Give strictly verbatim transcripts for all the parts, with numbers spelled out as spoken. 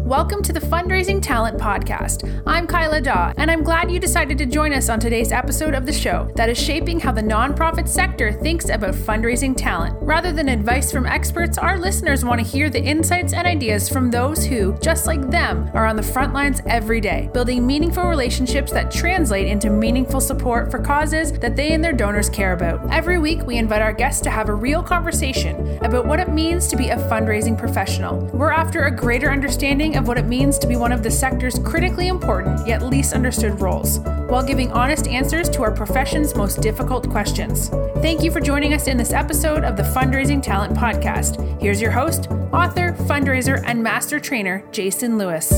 Welcome to the Fundraising Talent Podcast. I'm Kyla Daw, and I'm glad you decided to join us on today's episode of the show that is shaping how the nonprofit sector thinks about fundraising talent. Rather than advice from experts, our listeners want to hear the insights and ideas from those who, just like them, are on the front lines every day, building meaningful relationships that translate into meaningful support for causes that they and their donors care about. Every week, we invite our guests to have a real conversation about what it means to be a fundraising professional. We're after a greater understanding of what it means to be one of the sector's critically important yet least understood roles, while giving honest answers to our profession's most difficult questions. Thank you for joining us in this episode of the Fundraising Talent Podcast. Here's your host, author, fundraiser, and master trainer, Jason Lewis.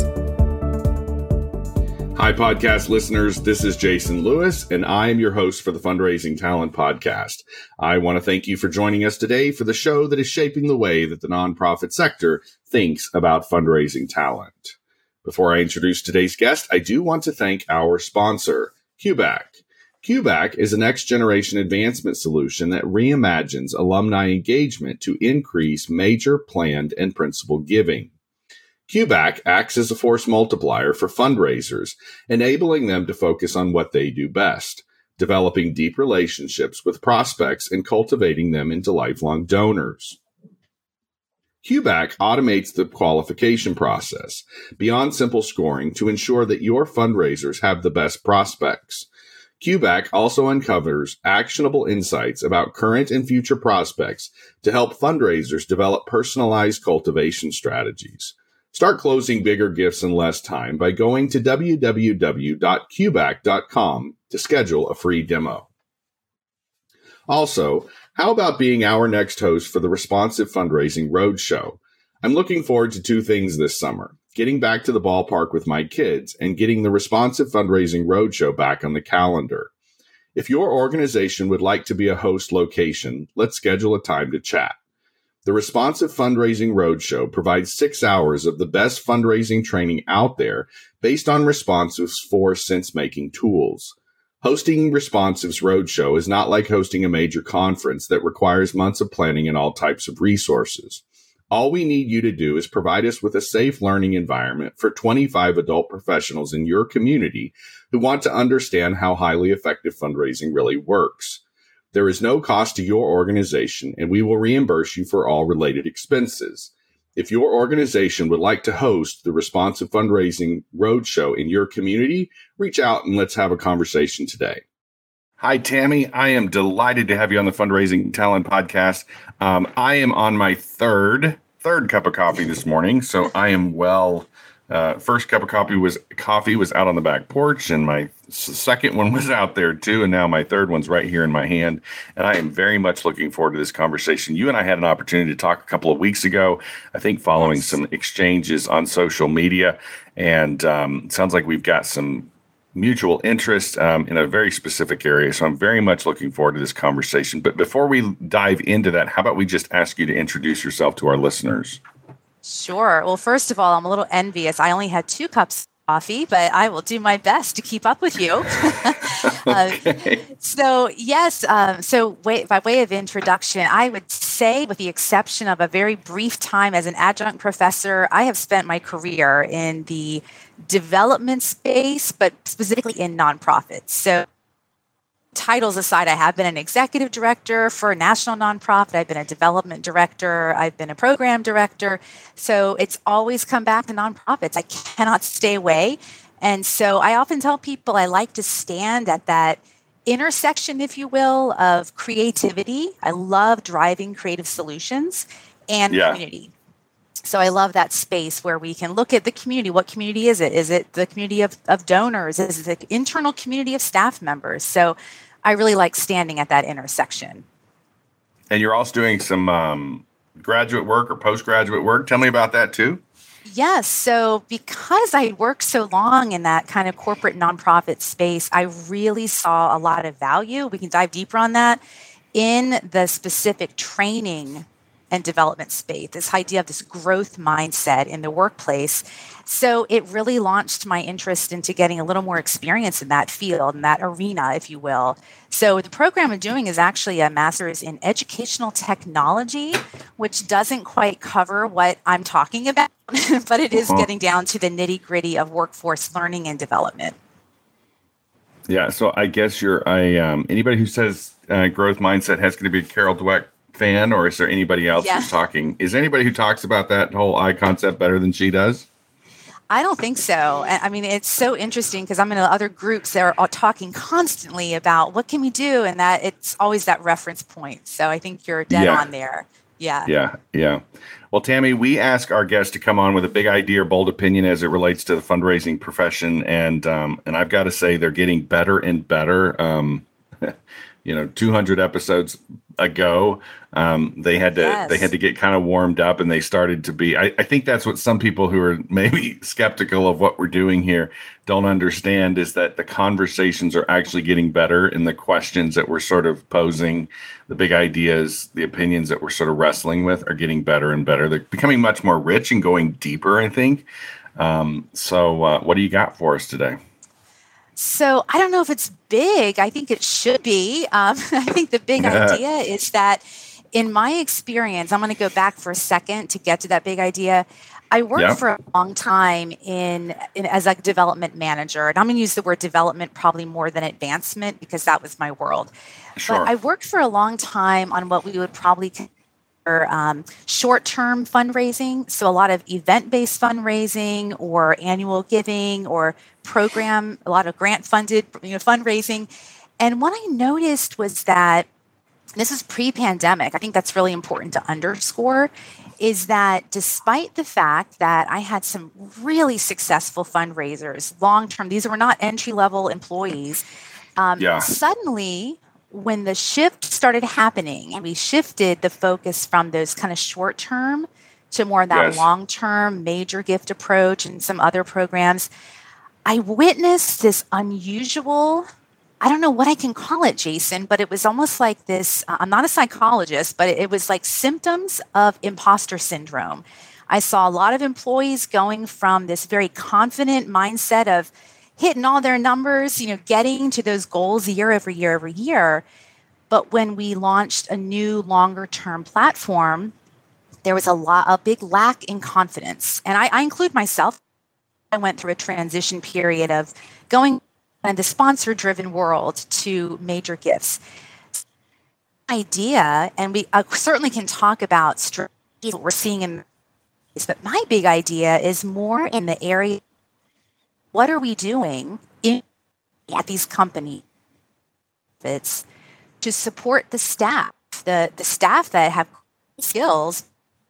Hi, podcast listeners. This is Jason Lewis, and I am your host for the Fundraising Talent Podcast. I want to thank you for joining us today for the show that is shaping the way that the nonprofit sector thinks about fundraising talent. Before I introduce today's guest, I do want to thank our sponsor, QBAC. QBAC is a next-generation advancement solution that reimagines alumni engagement to increase major planned and principal giving. QBAC acts as a force multiplier for fundraisers, enabling them to focus on what they do best, developing deep relationships with prospects and cultivating them into lifelong donors. QBAC automates the qualification process beyond simple scoring to ensure that your fundraisers have the best prospects. QBAC also uncovers actionable insights about current and future prospects to help fundraisers develop personalized cultivation strategies. Start closing bigger gifts in less time by going to w w w dot q bac dot com to schedule a free demo. Also, how about being our next host for the Responsive Fundraising Roadshow? I'm looking forward to two things this summer, getting back to the ballpark with my kids and getting the Responsive Fundraising Roadshow back on the calendar. If your organization would like to be a host location, let's schedule a time to chat. The Responsive Fundraising Roadshow provides six hours of the best fundraising training out there based on Responsive's four sense-making tools. Hosting Responsive's Roadshow is not like hosting a major conference that requires months of planning and all types of resources. All we need you to do is provide us with a safe learning environment for twenty-five adult professionals in your community who want to understand how highly effective fundraising really works. There is no cost to your organization, and we will reimburse you for all related expenses. If your organization would like to host the Responsive Fundraising Roadshow in your community, reach out and let's have a conversation today. Hi, Tammy. I am delighted to have you on the Fundraising Talent Podcast. Um, I am on my third, third cup of coffee this morning, so I am well. Uh, first cup of coffee was coffee was out on the back porch, and my second one was out there too, and now my third one's right here in my hand. And I am very much looking forward to this conversation. You and I had an opportunity to talk a couple of weeks ago, I think following some exchanges on social media, and um, it sounds like we've got some mutual interest um, in a very specific area. So I'm very much looking forward to this conversation. But before we dive into that, how about we just ask you to introduce yourself to our listeners? Sure. Well, first of all, I'm a little envious. I only had two cups of coffee, but I will do my best to keep up with you. Okay. uh, so, yes. Um, so way, by way of introduction, I would say, with the exception of a very brief time as an adjunct professor, I have spent my career in the development space, but specifically in nonprofits. So, titles aside, I have been an executive director for a national nonprofit. I've been a development director. I've been a program director. So it's always come back to nonprofits. I cannot stay away. And so I often tell people I like to stand at that intersection, if you will, of creativity. I love driving creative solutions and yeah. community. So I love that space where we can look at the community. What community is it? Is it the community of, of donors? Is it the internal community of staff members? So I really like standing at that intersection. And you're also doing some um, graduate work or postgraduate work. Tell me about that too. Yes. So because I worked so long in that kind of corporate nonprofit space, I really saw a lot of value. We can dive deeper on that in the specific training and development space, this idea of this growth mindset in the workplace. So it really launched my interest into getting a little more experience in that field, in that arena, if you will. So the program I'm doing is actually a master's in educational technology, which doesn't quite cover what I'm talking about, but it is getting down to the nitty gritty of workforce learning and development. Yeah, so I guess you're I um, anybody who says uh, growth mindset has going to be a Carol Dweck fan, or is there anybody else yeah. who's talking? Is there anybody who talks about that whole I concept better than she does? I don't think so. I mean, it's so interesting because I'm in other groups that are talking constantly about what can we do, and that it's always that reference point. So I think you're dead yeah. on there. Yeah. Yeah. Yeah. Well, Tammy, we ask our guests to come on with a big idea or bold opinion as it relates to the fundraising profession. And, um, and I've got to say they're getting better and better. Um, you know, two hundred episodes ago, um, they had to, yes. they had to get kind of warmed up, and they started to be, I, I think that's what some people who are maybe skeptical of what we're doing here don't understand, is that the conversations are actually getting better, and the questions that we're sort of posing, the big ideas, the opinions that we're sort of wrestling with are getting better and better. They're becoming much more rich and going deeper, I think. Um, so uh, what do you got for us today? So I don't know if it's big. I think it should be. Um, I think the big idea is that in my experience, I'm going to go back for a second to get to that big idea. I worked yep. for a long time in, in as a development manager, and I'm going to use the word development probably more than advancement because that was my world. Sure. But I worked for a long time on what we would probably consider um, short-term fundraising. So a lot of event-based fundraising or annual giving or program, a lot of grant-funded you know, fundraising. And what I noticed was that, this is pre-pandemic, I think that's really important to underscore, is that despite the fact that I had some really successful fundraisers, long-term, these were not entry-level employees, um, yeah. suddenly when the shift started happening, and we shifted the focus from those kind of short-term to more of that yes. long-term major gift approach and some other programs, I witnessed this unusual, I don't know what I can call it, Jason, but it was almost like this, uh, I'm not a psychologist, but it, it was like symptoms of imposter syndrome. I saw a lot of employees going from this very confident mindset of hitting all their numbers, you know, getting to those goals year over year over year. But when we launched a new longer term platform, there was a lot, a big lack in confidence. And I, I include myself. I went through a transition period of going in the sponsor-driven world to major gifts. Idea, and we uh, certainly can talk about strategies what we're seeing in this, but my big idea is more in the area, what are we doing in, at these companies it's to support the staff, the, the staff that have skills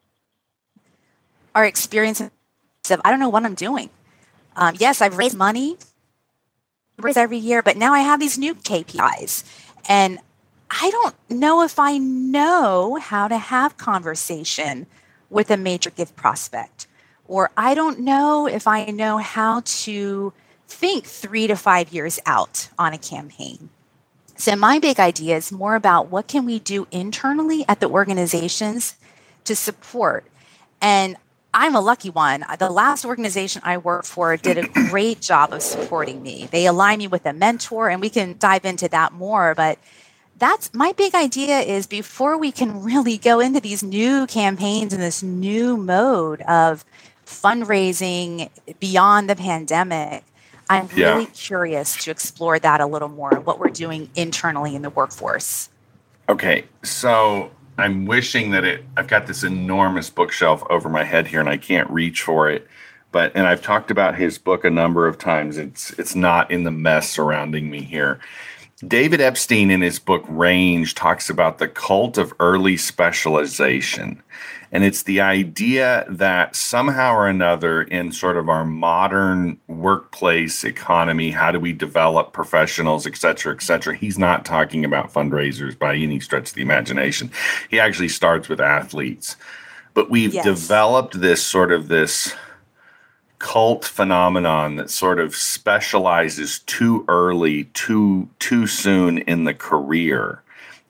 are experiencing, I don't know what I'm doing. Um, yes, I've raised money every year, but now I have these new K P Is, and I don't know if I know how to have conversation with a major gift prospect, or I don't know if I know how to think three to five years out on a campaign. So my big idea is more about what can we do internally at the organizations to support. And I'm a lucky one. The last organization I worked for did a great job of supporting me. They align me with a mentor, and we can dive into that more. But that's my big idea is before we can really go into these new campaigns and this new mode of fundraising beyond the pandemic, I'm yeah. really curious to explore that a little more, what we're doing internally in the workforce. Okay, so I'm wishing that it, I've got this enormous bookshelf over my head here and I can't reach for it. But, and I've talked about his book a number of times. It's, it's not in the mess surrounding me here. David Epstein in his book Range talks about the cult of early specialization. And it's the idea that somehow or another in sort of our modern workplace economy, how do we develop professionals, et cetera, et cetera. He's not talking about fundraisers by any stretch of the imagination. He actually starts with athletes. But we've yes. developed this sort of this cult phenomenon that sort of specializes too early, too too soon in the career.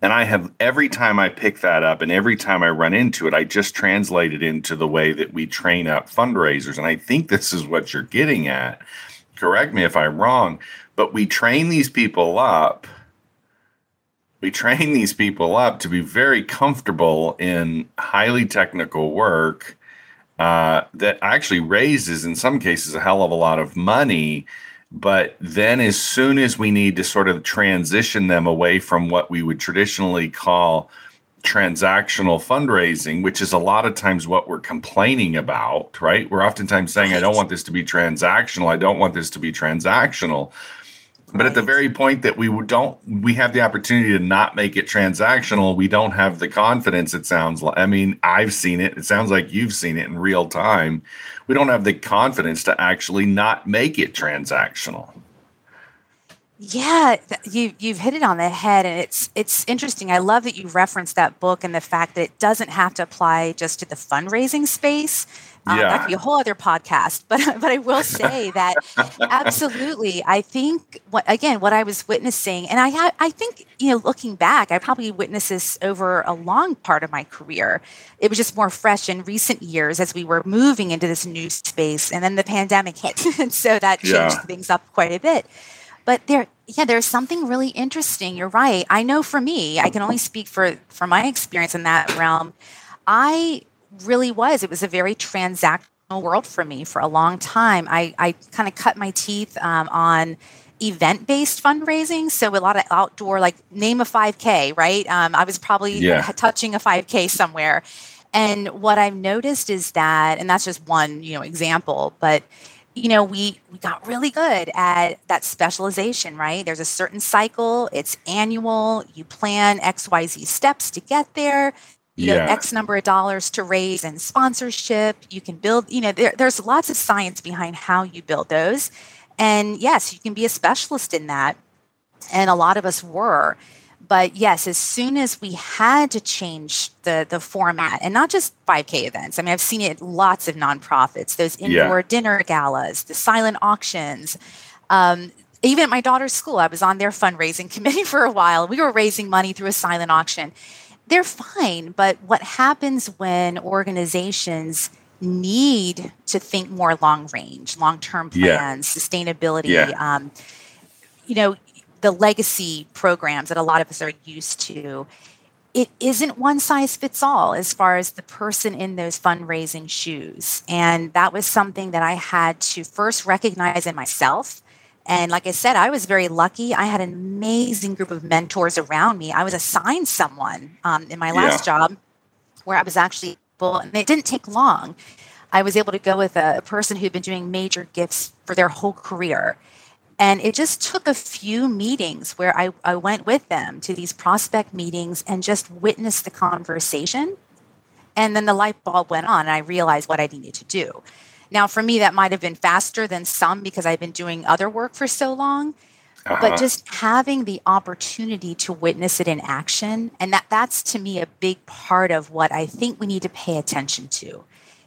And I have, every time I pick that up and every time I run into it, I just translate it into the way that we train up fundraisers. And I think this is what you're getting at. Correct me if I'm wrong, but we train these people up. We train these people up to be very comfortable in highly technical work uh, that actually raises, in some cases, a hell of a lot of money. But then as soon as we need to sort of transition them away from what we would traditionally call transactional fundraising, which is a lot of times what we're complaining about, right? We're oftentimes saying, I don't want this to be transactional. I don't want this to be transactional. But at the very point that we don't, we have the opportunity to not make it transactional, we don't have the confidence, it sounds like. I mean, I've seen it. It sounds like you've seen it in real time. We don't have the confidence to actually not make it transactional. Yeah, you, you've hit it on the head. And it's it's interesting. I love that you referenced that book and the fact that it doesn't have to apply just to the fundraising space. Um, yeah. That could be a whole other podcast, but but I will say that absolutely. I think what again, what I was witnessing, and I ha- I think you know, looking back, I probably witnessed this over a long part of my career. It was just more fresh in recent years as we were moving into this new space, and then the pandemic hit, and so that changed yeah. things up quite a bit. But there, yeah, there's something really interesting. You're right. I know for me, I can only speak for for my experience in that realm. I really was. It was a very transactional world for me for a long time. I, I kind of cut my teeth um, on event-based fundraising. So a lot of outdoor, like name a five K, right? Um, I was probably yeah. touching a five K somewhere. And what I've noticed is that, and that's just one, you know, example, but you know, we, we got really good at that specialization, right? There's a certain cycle, it's annual, you plan X Y Z steps to get there. You know, yeah. X number of dollars to raise in sponsorship. You can build, you know, there, there's lots of science behind how you build those. And yes, you can be a specialist in that. And a lot of us were. But yes, as soon as we had to change the, the format, and not just five K events. I mean, I've seen it at lots of nonprofits, those indoor yeah. dinner galas, the silent auctions. Um, even at my daughter's school, I was on their fundraising committee for a while. We were raising money through a silent auction. They're fine, but what happens when organizations need to think more long range, long-term plans, yeah. sustainability, yeah. um, you know, the legacy programs that a lot of us are used to, it isn't one size fits all as far as the person in those fundraising shoes. And that was something that I had to first recognize in myself. And like I said, I was very lucky. I had an amazing group of mentors around me. I was assigned someone um, in my last yeah. job where I was actually able, and it didn't take long. I was able to go with a, a person who'd been doing major gifts for their whole career. And it just took a few meetings where I, I went with them to these prospect meetings and just witnessed the conversation. And then the light bulb went on and I realized what I needed to do. Now, for me, that might have been faster than some because I've been doing other work for so long. Uh-huh. But just having the opportunity to witness it in action, and that, that's to me a big part of what I think we need to pay attention to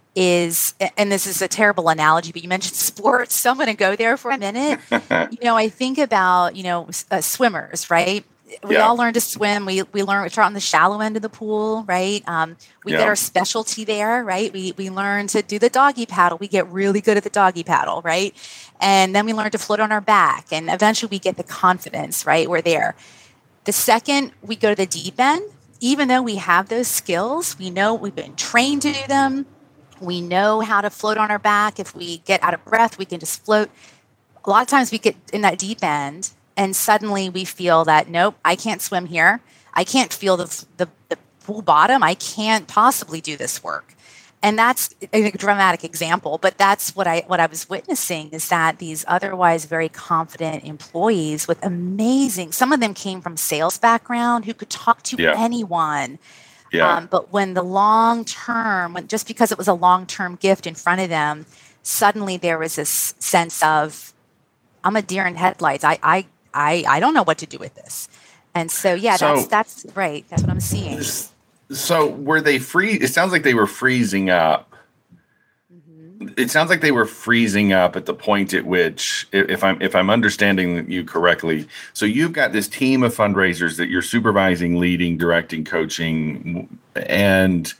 is, and this is a terrible analogy, but you mentioned sports, so I'm going to go there for a minute. You know, I think about, you know, uh, swimmers, right? We yeah. all learn to swim. We we learn, we start on the shallow end of the pool, right? Um, we yeah. get our specialty there, right? We we learn to do the doggy paddle. We get really good at the doggy paddle, right? And then we learn to float on our back. And eventually we get the confidence, right? We're there. The second we go to the deep end, even though we have those skills, we know we've been trained to do them. We know how to float on our back. If we get out of breath, we can just float. A lot of times we get in that deep end and suddenly we feel that, nope, I can't swim here. I can't feel the, the, the pool bottom. I can't possibly do this work. And that's a dramatic example, but that's what I what I was witnessing is that these otherwise very confident employees with amazing, some of them came from sales background who could talk to yeah. anyone. Yeah. Um, but when the long term, when, just because it was a long-term gift in front of them, suddenly there was this sense of, I'm a deer in headlights. I I I, I don't know what to do with this. And so, yeah, so, that's that's right. That's what I'm seeing. So were they free? It sounds like they were freezing up. Mm-hmm. it sounds like they were freezing up at the point at which, if I'm if I'm understanding you correctly, so you've got this team of fundraisers that you're supervising, leading, directing, coaching, and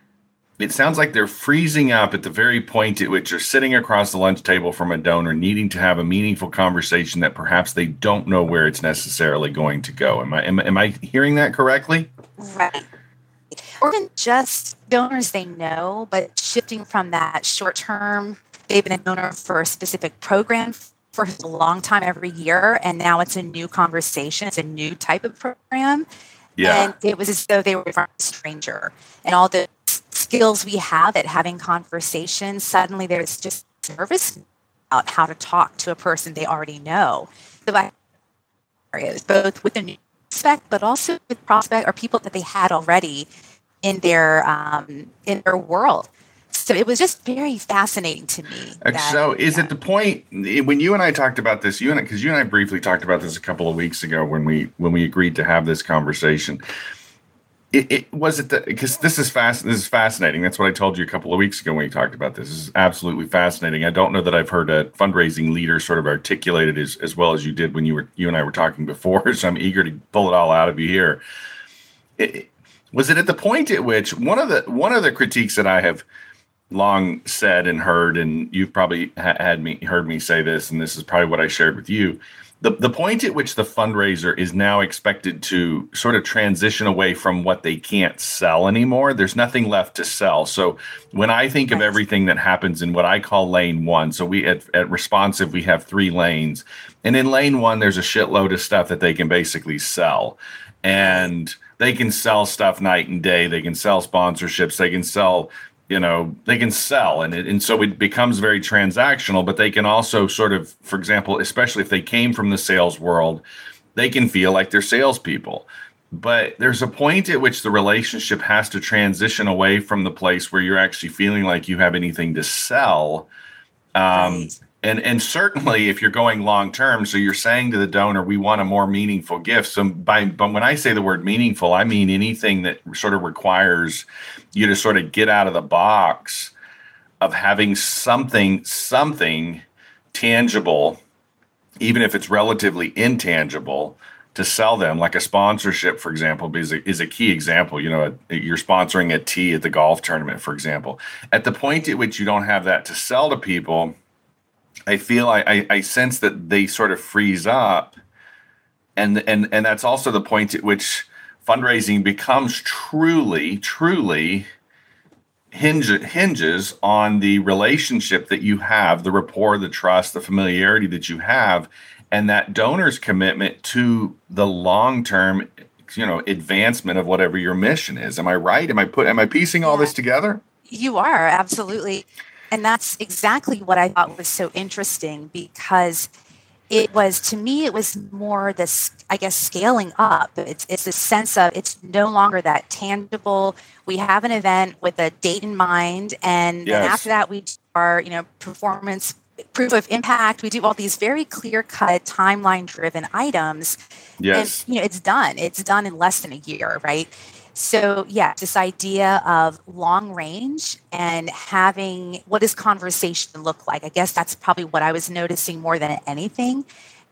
it sounds like they're freezing up at the very point at which you're sitting across the lunch table from a donor, needing to have a meaningful conversation that perhaps they don't know where it's necessarily going to go. Am I am, am I hearing that correctly? Right. Or even just donors they know, but shifting from that short term, they've been a donor for a specific program for a long time every year, and now it's a new conversation. It's a new type of program. Yeah. And it was as though they were a stranger. And all the skills we have at having conversations, suddenly there's just nervous about how to talk to a person they already know. So I areas, both with the new prospect, but also with prospect or people that they had already in their um, in their world. So it was just very fascinating to me. That, so is yeah. it the point when you and I talked about this, you and because you and I briefly talked about this a couple of weeks ago when we when we agreed to have this conversation. It, it was it that because this is fast. This is fascinating. That's what I told you a couple of weeks ago when we talked about this. This is absolutely fascinating. I don't know that I've heard a fundraising leader sort of articulate it as, as well as you did when you were you and I were talking before. So I'm eager to pull it all out of you here. It, was it at the point at which one of the one of the critiques that I have long said and heard, and you've probably ha- had me heard me say this, and this is probably what I shared with you. The the point at which the fundraiser is now expected to sort of transition away from what they can't sell anymore. There's nothing left to sell. So when I think of everything that happens in what I call lane one, so we at, at Responsive, we have three lanes. And in lane one, there's a shitload of stuff that they can basically sell. And they can sell stuff night and day. They can sell sponsorships. They can sell You know, they can sell, and it, and so it becomes very transactional, but they can also sort of, for example, especially if they came from the sales world, they can feel like they're salespeople. But there's a point at which the relationship has to transition away from the place where you're actually feeling like you have anything to sell. Um, right. And and certainly if you're going long term, so you're saying to the donor, we want a more meaningful gift. So by but when I say the word meaningful, I mean anything that sort of requires you to sort of get out of the box of having something, something tangible, even if it's relatively intangible, to sell them, like a sponsorship, for example, is a, is a key example. You know, you're sponsoring a tee at the golf tournament, for example. At the point at which you don't have that to sell to people, I feel I, I, I sense that they sort of freeze up. And, and, and that's also the point at which fundraising becomes truly, truly hinge, hinges on the relationship that you have, the rapport, the trust, the familiarity that you have, and that donor's commitment to the long-term, you know, advancement of whatever your mission is. Am I right? Am I put? Am I piecing all yeah. this together? You are, absolutely. And that's exactly what I thought was so interesting, because it was, to me, it was more this, I guess, scaling up. It's it's a sense of it's no longer that tangible. We have an event with a date in mind, and yes. then after that, we do our, you know, performance proof of impact. We do all these very clear-cut, timeline-driven items. Yes. And, you know, it's done. It's done in less than a year, right? So, yeah, this idea of long range and having what does conversation look like? I guess that's probably what I was noticing more than anything,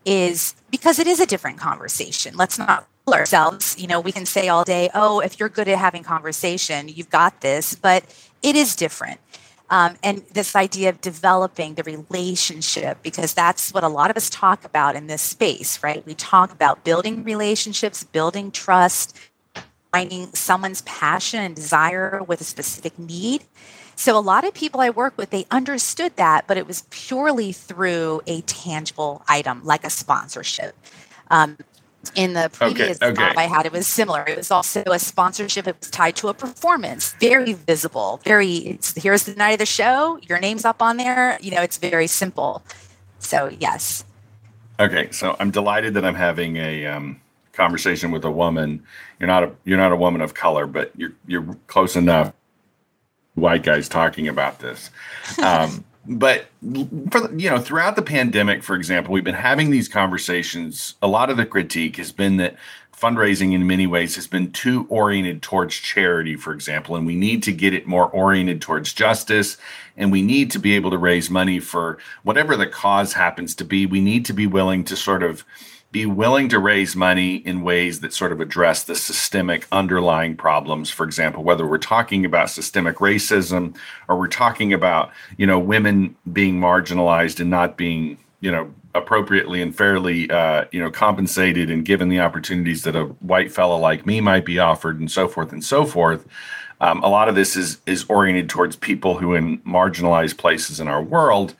is because it is a different conversation. Let's not fool ourselves. You know, we can say all day, oh, if you're good at having conversation, you've got this, but it is different. Um, and this idea of developing the relationship, because that's what a lot of us talk about in this space, right? We talk about building relationships, building trust, finding someone's passion and desire with a specific need. So a lot of people I work with, they understood that, but it was purely through a tangible item like a sponsorship. Um, in the previous okay, okay. job I had, it was similar. It was also a sponsorship. It was tied to a performance, very visible, very, it's, here's the night of the show, your name's up on there. You know, it's very simple. So yes. Okay. So I'm delighted that I'm having a, um, conversation with a woman. You're not a you're not a woman of color, but you're you're close enough. White guys talking about this. Um, but for, you know, throughout the pandemic, for example, we've been having these conversations. A lot of the critique has been that fundraising in many ways has been too oriented towards charity, for example, and we need to get it more oriented towards justice, and we need to be able to raise money for whatever the cause happens to be. We need to be willing to sort of be willing to raise money in ways that sort of address the systemic underlying problems. For example, whether we're talking about systemic racism or we're talking about, you know, women being marginalized and not being, you know, appropriately and fairly, uh, you know, compensated and given the opportunities that a white fellow like me might be offered, and so forth and so forth. Um, a lot of this is is oriented towards people who are in marginalized places in our world.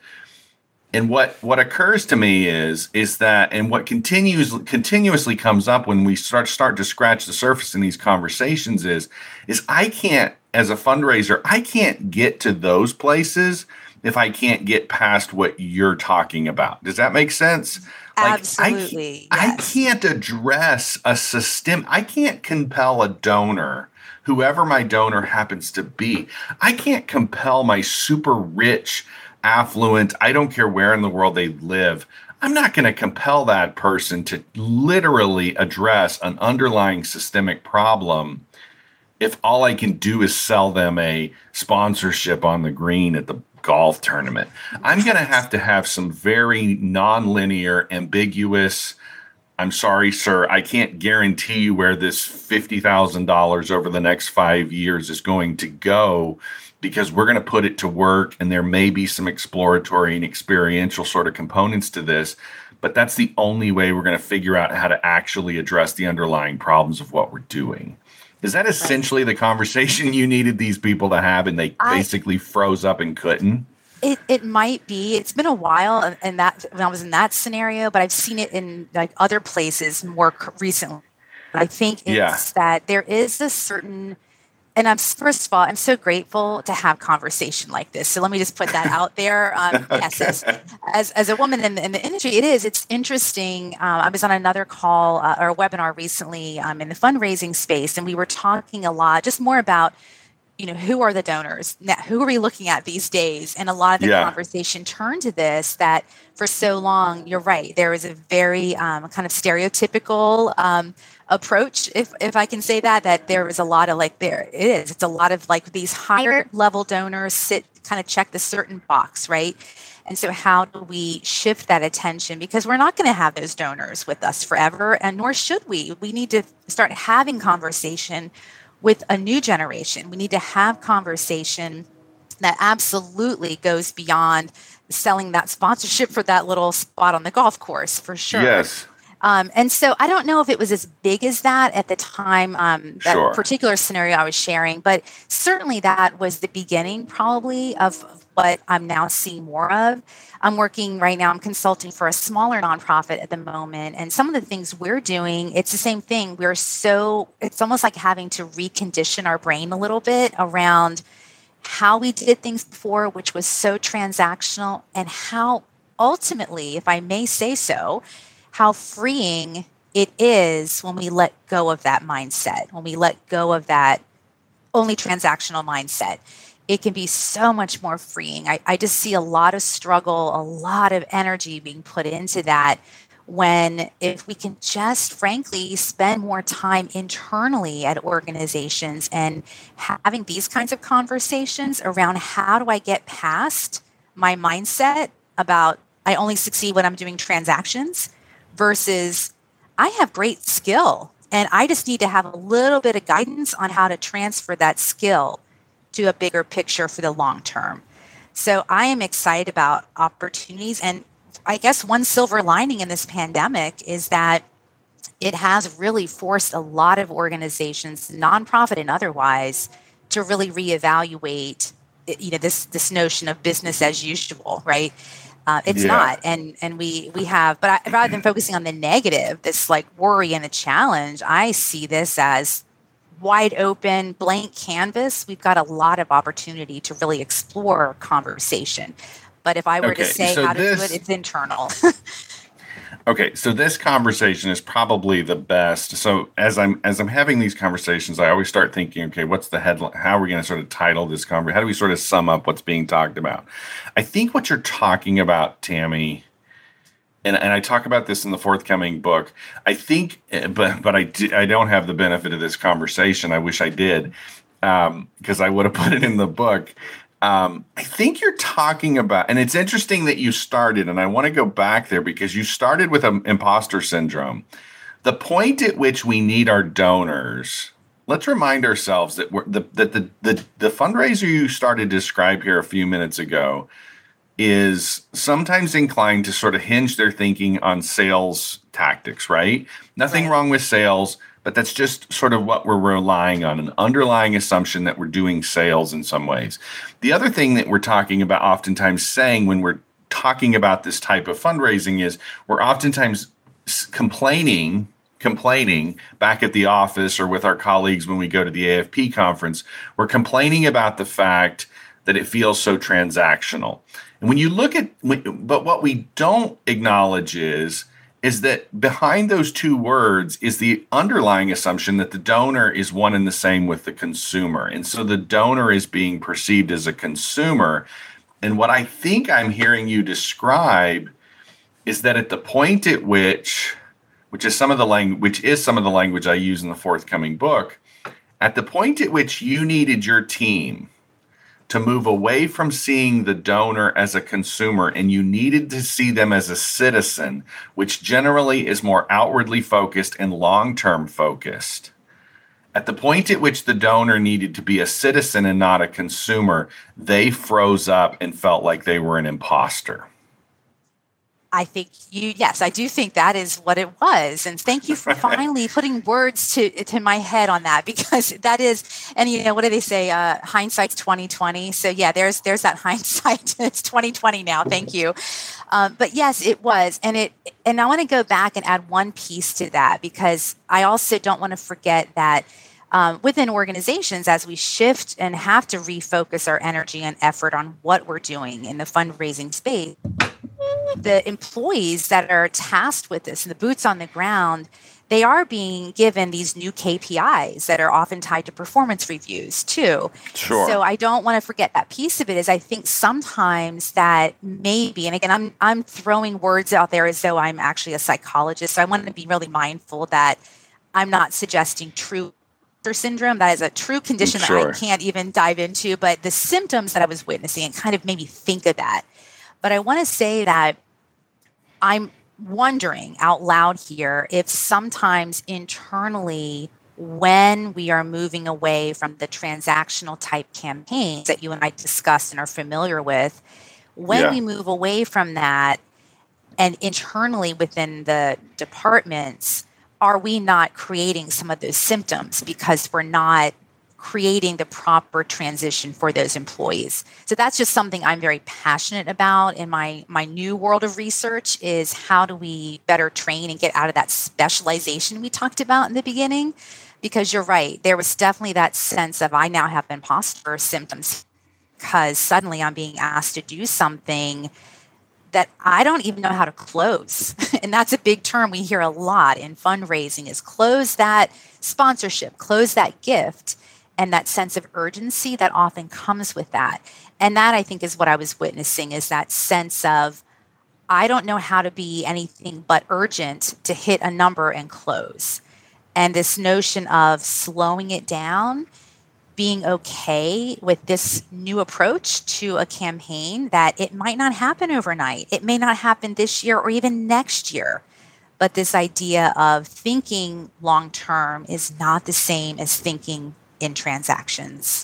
And what, what occurs to me is is that, and what continues continuously comes up when we start start to scratch the surface in these conversations is, is I can't, as a fundraiser, I can't get to those places if I can't get past what you're talking about. Does that make sense? Like, Absolutely. I, yes. I can't address a system. I can't compel a donor, whoever my donor happens to be. I can't compel my super rich, affluent, I don't care where in the world they live. I'm not going to compel that person to literally address an underlying systemic problem if all I can do is sell them a sponsorship on the green at the golf tournament. I'm going to have to have some very nonlinear, ambiguous, I'm sorry, sir, I can't guarantee you where this fifty thousand dollars over the next five years is going to go, because we're going to put it to work, and there may be some exploratory and experiential sort of components to this, but that's the only way we're going to figure out how to actually address the underlying problems of what we're doing. Is that essentially the conversation you needed these people to have, and they I, basically froze up and couldn't? It it might be. It's been a while, and that when I was in that scenario, but I've seen it in like other places more recently. I think it's yeah. that there is a certain. And I'm first of all, I'm so grateful to have conversation like this. So let me just put that out there. Um, okay. Yes, as, as as a woman in the, in the industry, it is. It's interesting. Um, I was on another call uh, or a webinar recently um, in the fundraising space, and we were talking a lot, just more about, you know, who are the donors? Now, who are we looking at these days? And a lot of the yeah. conversation turned to this. That for so long, you're right. There is a very um, kind of stereotypical. Um, approach, if if I can say that, that there is a lot of like, there it is. It's a lot of like these higher level donors sit, kind of check the certain box, right? And so how do we shift that attention? Because we're not going to have those donors with us forever, and nor should we. We need to start having conversation with a new generation. We need to have conversation that absolutely goes beyond selling that sponsorship for that little spot on the golf course, for sure. Yes. Um, and so I don't know if it was as big as that at the time, um, that sure. particular scenario I was sharing, but certainly that was the beginning probably of what I'm now seeing more of. I'm working right now, I'm consulting for a smaller nonprofit at the moment. And some of the things we're doing, it's the same thing. We're so, it's almost like having to recondition our brain a little bit around how we did things before, which was so transactional, and how ultimately, if I may say so, how freeing it is when we let go of that mindset, when we let go of that only transactional mindset. It can be so much more freeing. I, I just see a lot of struggle, a lot of energy being put into that, when if we can just frankly spend more time internally at organizations and having these kinds of conversations around how do I get past my mindset about I only succeed when I'm doing transactions, versus I have great skill and I just need to have a little bit of guidance on how to transfer that skill to a bigger picture for the long term. So I am excited about opportunities. And I guess one silver lining in this pandemic is that it has really forced a lot of organizations, nonprofit and otherwise, to really reevaluate, you know, this this notion of business as usual, right? Uh, it's yeah. not, and and we we have, but I, rather than focusing on the negative, this like worry and the challenge, I see this as wide open, blank canvas. We've got a lot of opportunity to really explore conversation. But if I were okay, to say so how this, to do it, it's internal. Okay, so this conversation is probably the best. So as I'm as I'm having these conversations, I always start thinking, okay, what's the headline? How are we going to sort of title this conversation? How do we sort of sum up what's being talked about? I think what you're talking about, Tammy, and, and I talk about this in the forthcoming book. I think, but but I d- I don't have the benefit of this conversation. I wish I did, um, because I would have put it in the book. Um, I think you're talking about, and it's interesting that you started, and I want to go back there because you started with an imposter syndrome. The point at which we need our donors, let's remind ourselves that we're, the, that the, the, the fundraiser you started to describe here a few minutes ago is sometimes inclined to sort of hinge their thinking on sales tactics, right? Nothing Right. wrong with sales. But that's just sort of what we're relying on, an underlying assumption that we're doing sales in some ways. The other thing that we're talking about oftentimes saying when we're talking about this type of fundraising is we're oftentimes complaining, complaining back at the office or with our colleagues when we go to the A F P conference, we're complaining about the fact that it feels so transactional. And when you look at, but what we don't acknowledge is, is that behind those two words is the underlying assumption that the donor is one and the same with the consumer. And so the donor is being perceived as a consumer. And what I think I'm hearing you describe is that at the point at which, which is some of the language, which is some of the language I use in the forthcoming book, at the point at which you needed your team to move away from seeing the donor as a consumer, and you needed to see them as a citizen, which generally is more outwardly focused and long-term focused. At the point at which the donor needed to be a citizen and not a consumer, they froze up and felt like they were an imposter. I think you, yes, I do think that is what it was. And thank you for finally putting words to to my head on that, because that is, and you know, what do they say? Uh, hindsight's twenty twenty. So yeah, there's there's that hindsight. It's twenty twenty now. Thank you. Um, but yes, it was. And it, and I want to go back and add one piece to that, because I also don't want to forget that Um, within organizations, as we shift and have to refocus our energy and effort on what we're doing in the fundraising space, the employees that are tasked with this and the boots on the ground, they are being given these new K P Is that are often tied to performance reviews too. Sure. So I don't want to forget that piece of it. Is I think sometimes that maybe, and again, I'm I'm throwing words out there as though I'm actually a psychologist. So I want to be really mindful that I'm not suggesting true syndrome. That is a true condition Sure. that I can't even dive into, but the symptoms that I was witnessing, it kind of made me think of that. But I want to say that I'm wondering out loud here if sometimes internally, when we are moving away from the transactional type campaigns that you and I discussed and are familiar with, when Yeah. we move away from that and internally within the departments, are we not creating some of those symptoms because we're not creating the proper transition for those employees? So that's just something I'm very passionate about in my my new world of research, is how do we better train and get out of that specialization we talked about in the beginning? Because you're right, there was definitely that sense of I now have imposter symptoms because suddenly I'm being asked to do something that I don't even know how to close. And that's a big term we hear a lot in fundraising, is close that sponsorship, close that gift, and that sense of urgency that often comes with that. And that, I think, is what I was witnessing, is that sense of, I don't know how to be anything but urgent to hit a number and close. And this notion of slowing it down, being okay with this new approach to a campaign, that it might not happen overnight. It may not happen this year or even next year. But this idea of thinking long-term is not the same as thinking in transactions.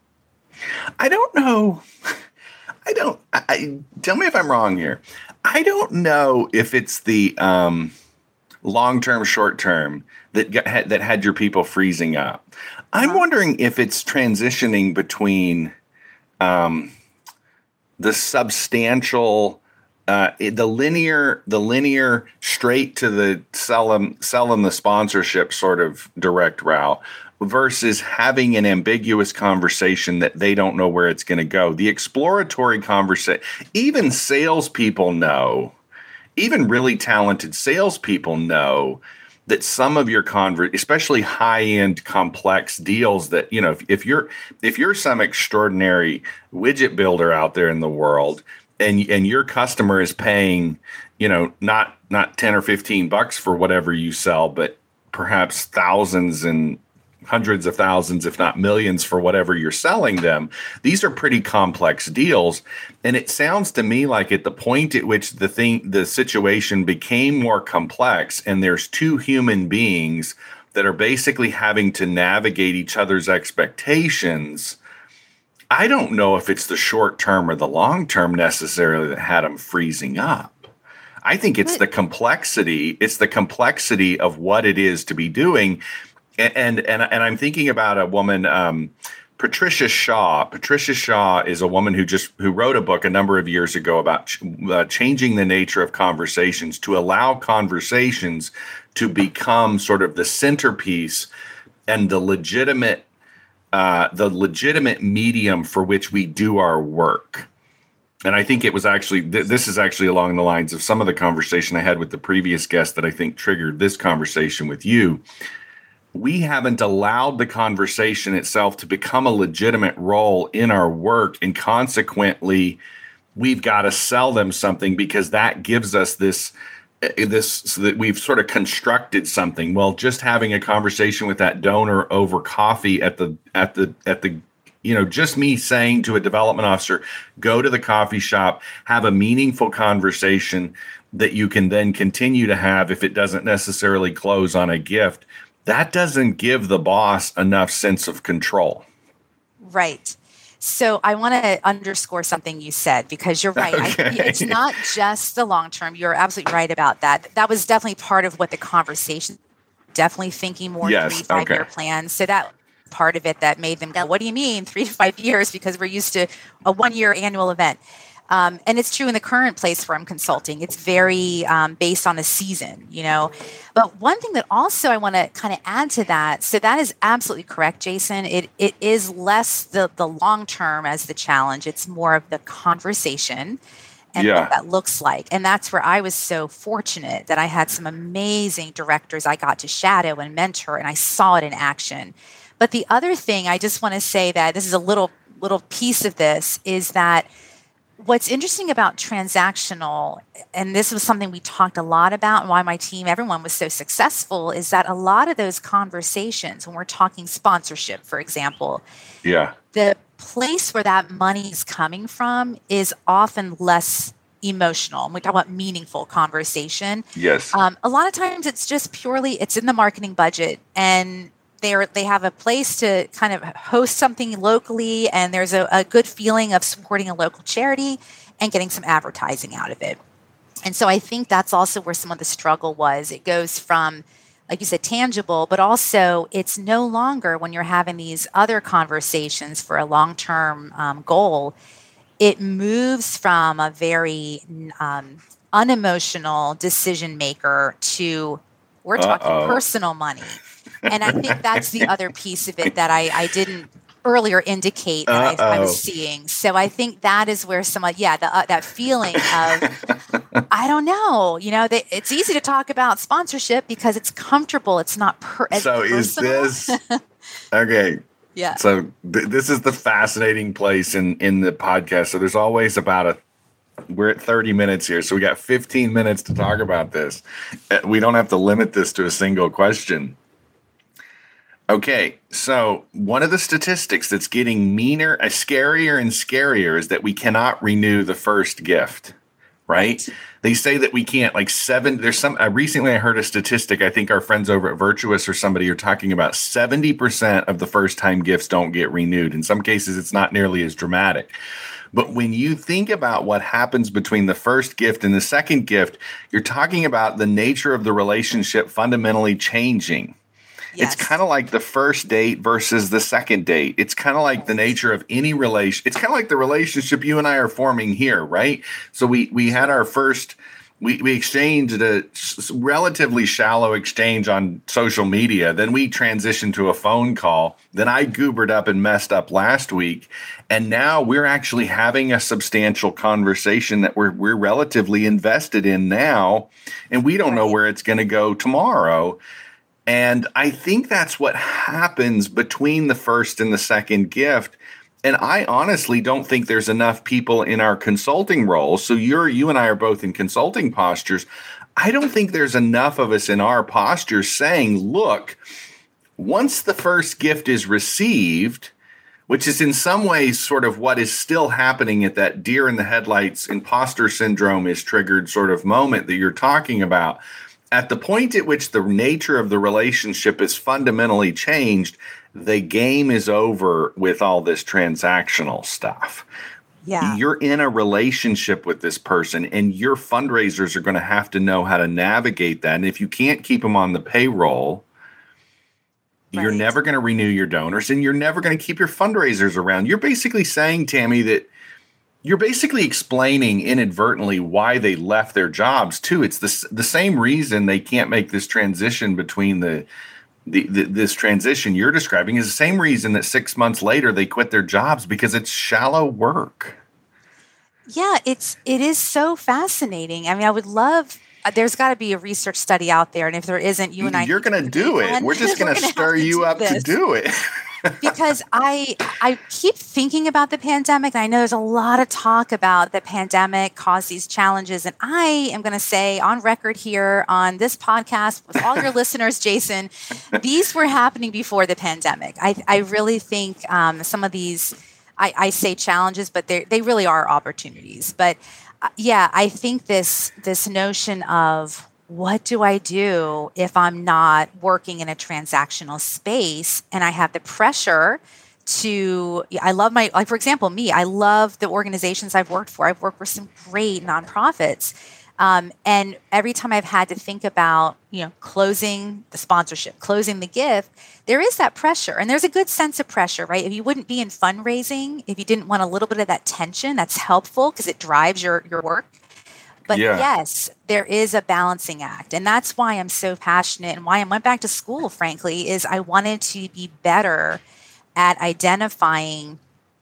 I don't know. I don't, I, tell me if I'm wrong here. I don't know if it's the um, long-term, short-term that got, that had your people freezing up. I'm wondering if it's transitioning between um, the substantial, uh, the linear, the linear straight to the sell them, sell them the sponsorship sort of direct route, versus having an ambiguous conversation that they don't know where it's going to go. The exploratory conversation, even salespeople know even really talented salespeople know that some of your convert, especially high-end complex deals that, you know, if, if you're if you're some extraordinary widget builder out there in the world and and your customer is paying, you know, not not ten or fifteen bucks for whatever you sell, but perhaps thousands and hundreds of thousands, if not millions, for whatever you're selling them. These are pretty complex deals. And it sounds to me like at the point at which the thing, the situation became more complex and there's two human beings that are basically having to navigate each other's expectations, I don't know if it's the short term or the long term necessarily that had them freezing up. I think it's the complexity. It's the complexity of what it is to be doing. And and and I'm thinking about a woman, um, Patricia Shaw. Patricia Shaw is a woman who just who wrote a book a number of years ago about ch- uh, changing the nature of conversations to allow conversations to become sort of the centerpiece and the legitimate uh, the legitimate medium for which we do our work. And I think it was actually th- this is actually along the lines of some of the conversation I had with the previous guest that I think triggered this conversation with you. We haven't allowed the conversation itself to become a legitimate role in our work. And consequently, we've got to sell them something because that gives us this, this so that we've sort of constructed something. Well, just having a conversation with that donor over coffee at the, at the, at the, you know, just me saying to a development officer, go to the coffee shop, have a meaningful conversation that you can then continue to have if it doesn't necessarily close on a gift. That doesn't give the boss enough sense of control. Right. So I want to underscore something you said, because you're right. Okay. I, it's not just the long term. You're absolutely right about that. That was definitely part of what the conversation, definitely thinking more Yes. three, five Okay. year plans. So that part of it that made them go, what do you mean three to five years? Because we're used to a one year annual event. Um, and it's true in the current place where I'm consulting. It's very um, based on a season, you know. But one thing that also I want to kind of add to that, so that is absolutely correct, Jason. It it is less the the long term as the challenge. It's more of the conversation and Yeah. what that looks like. And that's where I was so fortunate that I had some amazing directors I got to shadow and mentor, and I saw it in action. But the other thing I just want to say, that this is a little little piece of this, is that what's interesting about transactional, and this was something we talked a lot about and why my team, everyone was so successful, is that a lot of those conversations, when we're talking sponsorship, for example, Yeah. the place where that money is coming from is often less emotional. And we talk about meaningful conversation. Yes. Um, a lot of times it's just purely, it's in the marketing budget, and They're, they have a place to kind of host something locally, and there's a, a good feeling of supporting a local charity and getting some advertising out of it. And so I think that's also where some of the struggle was. It goes from, like you said, tangible, but also it's no longer, when you're having these other conversations for a long-term um, goal, it moves from a very um, unemotional decision maker to, we're talking Uh-oh. personal money. And I think that's the other piece of it that I, I didn't earlier indicate that I, I was seeing. So I think that is where some, yeah, the, uh, that feeling of, I don't know, you know, they, it's easy to talk about sponsorship because it's comfortable. It's not per- So is this, okay. Yeah. So th- this is the fascinating place in, in the podcast. So there's always about a, we're at thirty minutes here. So we got fifteen minutes to talk about this. Uh, We don't have to limit this to a single question. Okay, so one of the statistics that's getting meaner, uh, scarier and scarier is that we cannot renew the first gift, right? They say that we can't, like seven, there's some, uh, recently I heard a statistic, I think our friends over at Virtuous or somebody are talking about seventy percent of the first time gifts don't get renewed. In some cases, it's not nearly as dramatic. But when you think about what happens between the first gift and the second gift, you're talking about the nature of the relationship fundamentally changing. Yes. It's kind of like the first date versus the second date. It's kind of like the nature of any relation. It's kind of like the relationship you and I are forming here, right? So we we had our first we, we exchanged a relatively shallow exchange on social media. Then we transitioned to a phone call. Then I goobered up and messed up last week. And now we're actually having a substantial conversation that we're we're relatively invested in now. And we don't know where it's going to go tomorrow. And I think that's what happens between the first and the second gift. And I honestly don't think there's enough people in our consulting roles. So you're, you and I are both in consulting postures. I don't think there's enough of us in our posture saying, look, once the first gift is received, which is in some ways sort of what is still happening at that deer in the headlights, imposter syndrome is triggered sort of moment that you're talking about, at the point at which the nature of the relationship is fundamentally changed, the game is over with all this transactional stuff. Yeah. You're in a relationship with this person, and your fundraisers are going to have to know how to navigate that. And if you can't keep them on the payroll, right, you're never going to renew your donors, and you're never going to keep your fundraisers around. You're basically saying, Tammy, that you're basically explaining inadvertently why they left their jobs too. It's the, the same reason they can't make this transition between the The, the, this transition you're describing is the same reason that six months later they quit their jobs, because it's shallow work. Yeah, it's it is so fascinating. I mean, I would love. Uh, there's got to be a research study out there, and if there isn't, you and I. You're going to do it. We're just going to stir you up to do it. Because I I keep thinking about the pandemic, and I know there's a lot of talk about the pandemic caused these challenges, and I am going to say on record here on this podcast with all your listeners, Jason, these were happening before the pandemic. I, I really think um, some of these, I, I say challenges, but they they really are opportunities. But uh, yeah, I think this this notion of what do I do if I'm not working in a transactional space and I have the pressure to, I love my, like for example, me, I love the organizations I've worked for. I've worked for some great nonprofits. Um, and every time I've had to think about, you know, closing the sponsorship, closing the gift, there is that pressure. And there's a good sense of pressure, right? If you wouldn't be in fundraising, if you didn't want a little bit of that tension, that's helpful because it drives your, your work. But yeah. Yes, there is a balancing act. And that's why I'm so passionate and why I went back to school, frankly, is I wanted to be better at identifying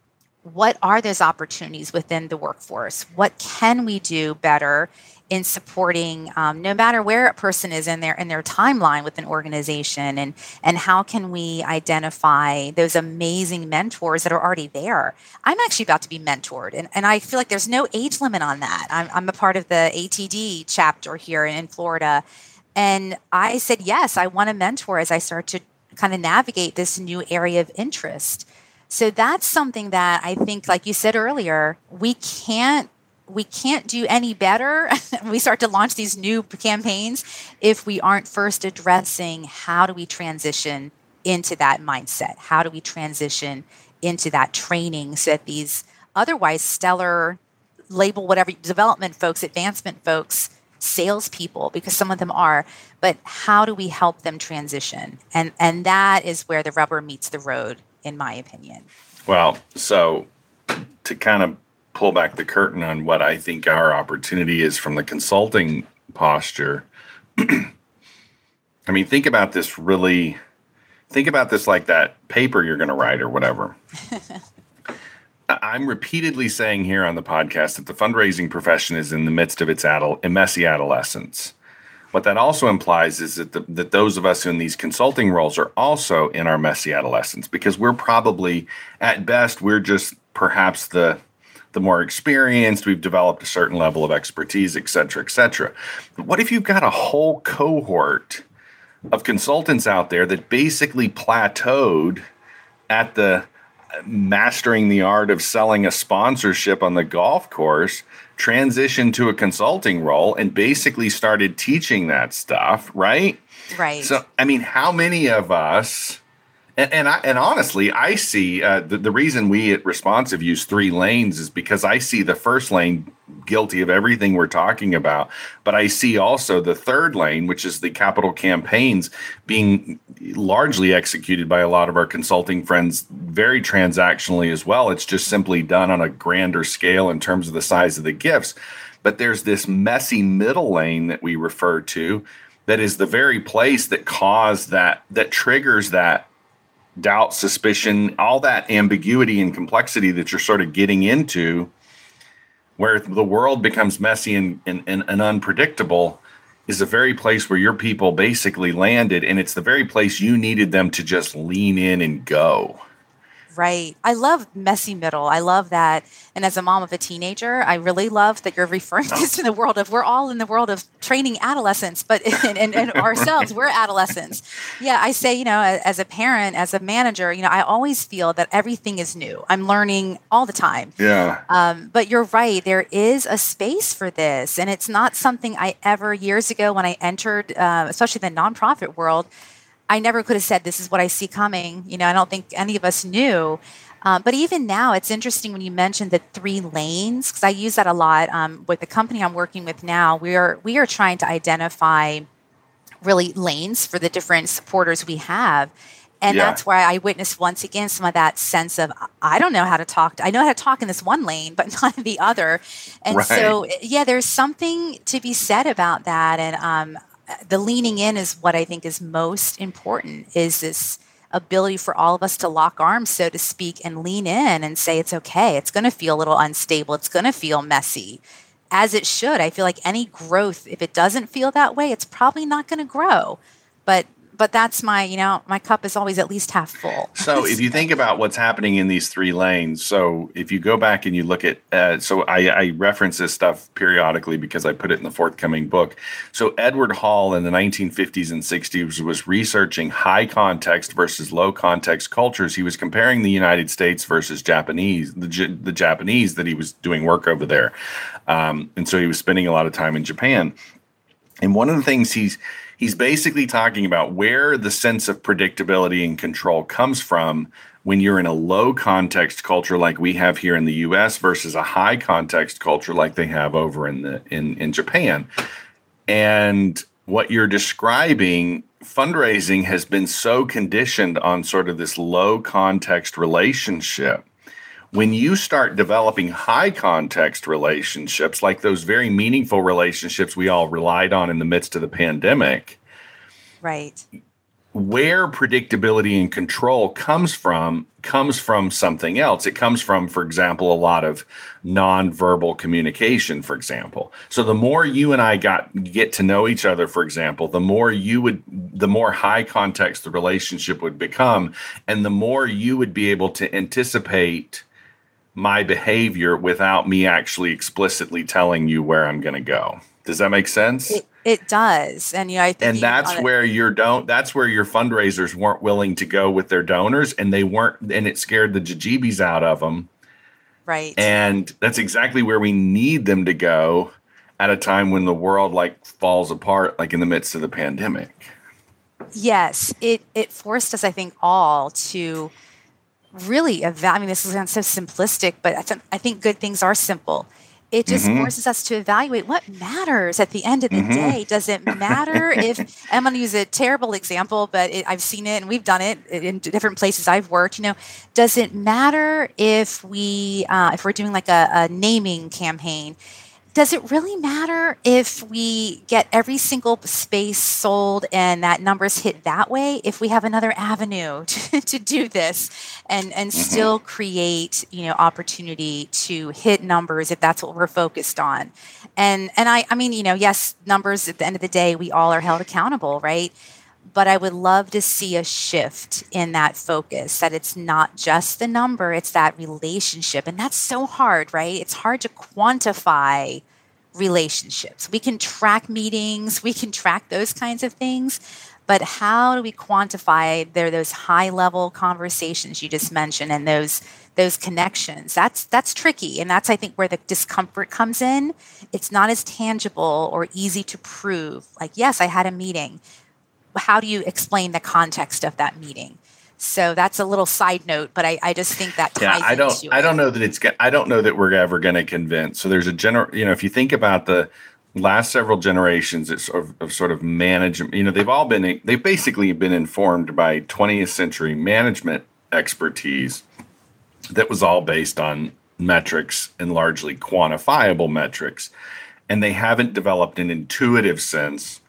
what are those opportunities within the workforce? What can we do better in supporting, um, no matter where a person is in their in their timeline with an organization, and and how can we identify those amazing mentors that are already there? I'm actually about to be mentored, and, and I feel like there's no age limit on that. I'm, I'm a part of the A T D chapter here in, in Florida, and I said, yes, I want to mentor as I start to kind of navigate this new area of interest. So that's something that I think, like you said earlier, we can't we can't do any better when we start to launch these new campaigns if we aren't first addressing how do we transition into that mindset? How do we transition into that training so that these otherwise stellar, label whatever, development folks, advancement folks, salespeople, because some of them are, but how do we help them transition? And and that is where the rubber meets the road, in my opinion. Well, so to kind of pull back the curtain on what I think our opportunity is from the consulting posture. I mean, think about this really, think about this like that paper you're going to write or whatever. I'm repeatedly saying here on the podcast that the fundraising profession is in the midst of its adult, a messy adolescence. What that also implies is that the, that those of us in these consulting roles are also in our messy adolescence, because we're probably, at best, we're just perhaps the the more experienced, we've developed a certain level of expertise, et cetera, et cetera. But what if you've got a whole cohort of consultants out there that basically plateaued at the mastering the art of selling a sponsorship on the golf course, transitioned to a consulting role, and basically started teaching that stuff, right? Right. So, I mean, how many of us, and and, I, and honestly, I see uh, the, the reason we at Responsive use three lanes is because I see the first lane guilty of everything we're talking about, but I see also the third lane, which is the capital campaigns, being largely executed by a lot of our consulting friends very transactionally as well. It's just simply done on a grander scale in terms of the size of the gifts. but there's this messy middle lane that we refer to that is the very place that caused that, that triggers that doubt, suspicion, all that ambiguity and complexity that you're sort of getting into, where the world becomes messy and, and, and, and unpredictable, is the very place where your people basically landed. And it's the very place you needed them to just lean in and go. Right. I love messy middle. I love that. And as a mom of a teenager, I really love that you're referring this to the world of, we're all in the world of training adolescents, but and, and, and ourselves, we're adolescents. Yeah. I say, you know, as a parent, as a manager, you know, I always feel that everything is new. I'm learning all the time. Yeah. Um, but you're right. There is a space for this. And it's not something I ever years ago when I entered, uh, especially the nonprofit world, I never could have said, this is what I see coming. You know, I don't think any of us knew. Um, but even now, it's interesting when you mentioned the three lanes, because I use that a lot um, with the company I'm working with now. We are we are trying to identify really lanes for the different supporters we have. And yeah. that's where I witnessed once again some of that sense of, I don't know how to talk. To, I know how to talk in this one lane, but not in the other. And right. so, yeah, there's something to be said about that. And um the leaning in is what I think is most important, is this ability for all of us to lock arms, so to speak, and lean in and say, it's okay. It's going to feel a little unstable. It's going to feel messy, as it should. I feel like any growth, if it doesn't feel that way, it's probably not going to grow. But But that's my, you know, my cup is always at least half full. So if you think about what's happening in these three lanes, so if you go back and you look at, uh, so I, I reference this stuff periodically because I put it in the forthcoming book. So Edward Hall in the nineteen fifties and sixties was researching high context versus low context cultures. He was comparing the United States versus Japanese, the, the Japanese that he was doing work over there. Um, and so he was spending a lot of time in Japan. And one of the things he's, He's basically talking about where the sense of predictability and control comes from when you're in a low context culture like we have here in the U S versus a high context culture like they have over in the in, in Japan. And what you're describing, fundraising has been so conditioned on sort of this low context relationship. When you start developing high context relationships, like those very meaningful relationships we all relied on in the midst of the pandemic, right, where predictability and control comes from, comes from something else. It comes from, for example, a lot of nonverbal communication, for example. So the more you and I got get to know each other, for example, the more you would, the more high context the relationship would become, and the more you would be able to anticipate my behavior without me actually explicitly telling you where I'm going to go. Does that make sense? It, it does. And you know, I think and that's where your don't that's where your fundraisers weren't willing to go with their donors, and they weren't, and it scared the jajibes out of them. Right. And that's exactly where we need them to go at a time when the world like falls apart, like in the midst of the pandemic. Yes, it it forced us, I think, all to really evaluate. I mean, this sounds so simplistic, but I, th- I think good things are simple. It just mm-hmm. forces us to evaluate what matters at the end of the mm-hmm. day. Does it matter if, I'm going to use a terrible example, but it, I've seen it and we've done it in different places I've worked, you know, does it matter if we, uh, if we're doing like a, a naming campaign? Does it really matter if we get every single space sold and that numbers hit that way, if we have another avenue to, to do this and, and mm-hmm. still create, you know, opportunity to hit numbers if that's what we're focused on? And and I, I mean, you know, yes, numbers at the end of the day, we all are held accountable, right? But I would love to see a shift in that focus, that it's not just the number, it's that relationship. And that's so hard, right? It's hard to quantify relationships. We can track meetings, we can track those kinds of things, but how do we quantify there those high level conversations you just mentioned and those those connections? That's that's tricky, and that's I think where the discomfort comes in. It's not as tangible or easy to prove. Like, yes, I had a meeting. How do you explain the context of that meeting? So that's a little side note, but I, I just think that ties yeah, I don't into I it. don't know that it's I don't know that we're ever going to convince. So there's a general, you know, if you think about the last several generations of, of, of sort of management, you know, they've all been they've basically been informed by twentieth century management expertise that was all based on metrics and largely quantifiable metrics. and they haven't developed an intuitive sense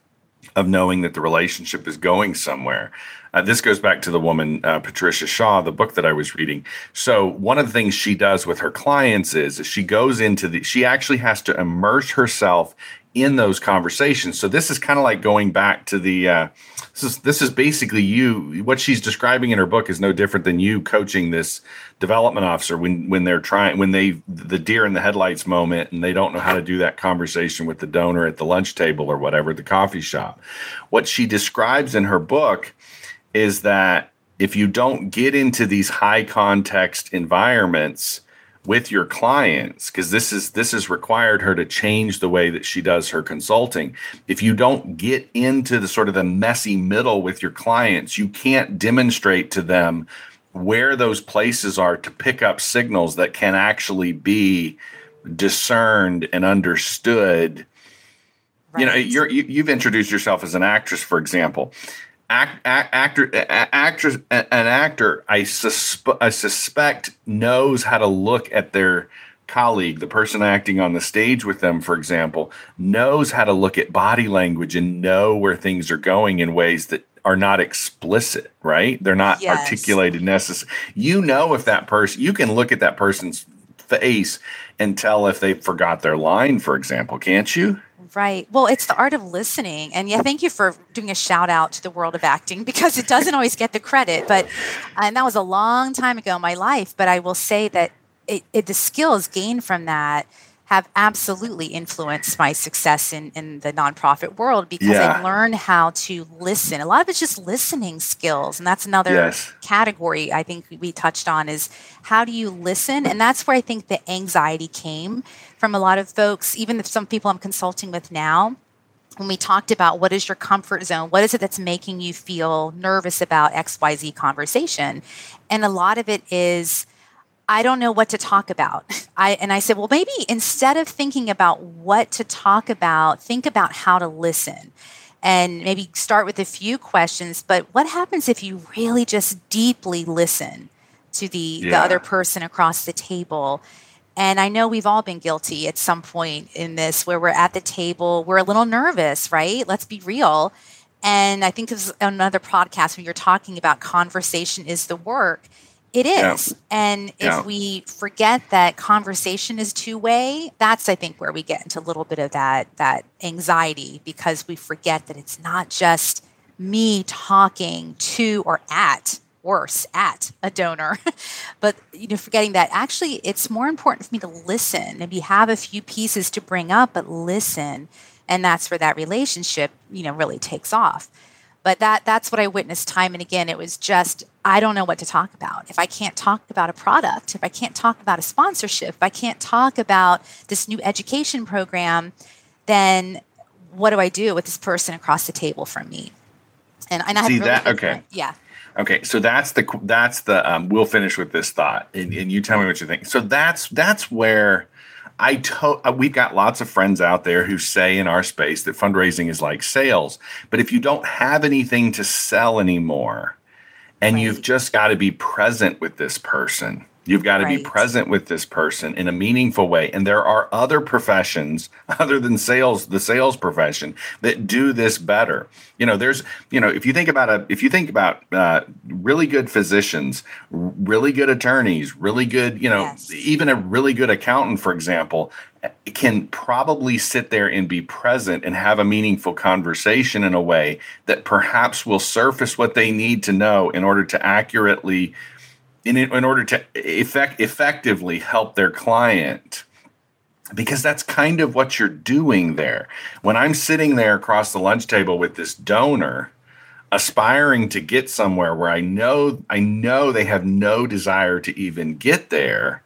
of knowing that the relationship is going somewhere. Uh, this goes back to the woman, uh, Patricia Shaw, the book that I was reading. So one of the things she does with her clients is, is she goes into the, she actually has to immerse herself in those conversations. So this is kind of like going back to the, uh, this is, this is basically you, what she's describing in her book is no different than you coaching this development officer when, when they're trying, when they, the deer in the headlights moment, and they don't know how to do that conversation with the donor at the lunch table or whatever, the coffee shop. What she describes in her book is that if you don't get into these high context environments with your clients, because this is this has required her to change the way that she does her consulting. If you don't get into the sort of the messy middle with your clients, you can't demonstrate to them where those places are to pick up signals that can actually be discerned and understood. Right. You know, you're, you, you've introduced yourself as an actress, for example. Act, act, actor, actress, an actor, I, suspe- I suspect, knows how to look at their colleague, the person acting on the stage with them, for example, knows how to look at body language and know where things are going in ways that are not explicit, right? They're not yes. articulated necessarily. You know, if that person, you can look at that person's face and tell if they forgot their line, for example, can't you? Right. Well, it's the art of listening. And yeah, thank you for doing a shout out to the world of acting, because it doesn't always get the credit. But, and that was a long time ago in my life. But I will say that it, it, the skills gained from that have absolutely influenced my success in, in the nonprofit world, because yeah. I've learned how to listen. A lot of it's just listening skills. And that's another yes. category I think we touched on, is how do you listen? And that's where I think the anxiety came from a lot of folks, even if some people I'm consulting with now. When we talked about what is your comfort zone, what is it that's making you feel nervous about X Y Z conversation? And a lot of it is, I don't know what to talk about. I and I said, well, maybe instead of thinking about what to talk about, think about how to listen. And maybe start with a few questions. But what happens if you really just deeply listen to the, yeah. the other person across the table? And I know we've all been guilty at some point in this, where we're at the table, we're a little nervous, right? Let's be real. And I think this is another podcast when you're talking about conversation is the work. It is. Yeah. And if yeah. we forget that conversation is two-way, that's, I think, where we get into a little bit of that, that anxiety, because we forget that it's not just me talking to or at, worse, at a donor, but you know, forgetting that actually it's more important for me to listen. Maybe have a few pieces to bring up, but listen. And that's where that relationship, you know, really takes off. But that that's what I witnessed time and again. It was just, I don't know what to talk about. If I can't talk about a product, if I can't talk about a sponsorship, if I can't talk about this new education program, then what do I do with this person across the table from me? And, and I have See really that? Okay. Point. Yeah. Okay. So that's the, that's the, um, we'll finish with this thought and, and you tell me what you think. So that's, that's where I to- we've got lots of friends out there who say in our space that fundraising is like sales. But if you don't have anything to sell anymore, and right. you've just got to be present with this person, you've got to right. be present with this person in a meaningful way. And there are other professions other than sales, the sales profession, that do this better. You know, there's, you know, if you think about a, if you think about uh, really good physicians, really good attorneys, really good, you know, yes. even a really good accountant, for example, can probably sit there and be present and have a meaningful conversation in a way that perhaps will surface what they need to know in order to accurately In, in order to effect, effectively help their client, because that's kind of what you're doing there. When I'm sitting there across the lunch table with this donor, aspiring to get somewhere where I know I know they have no desire to even get there,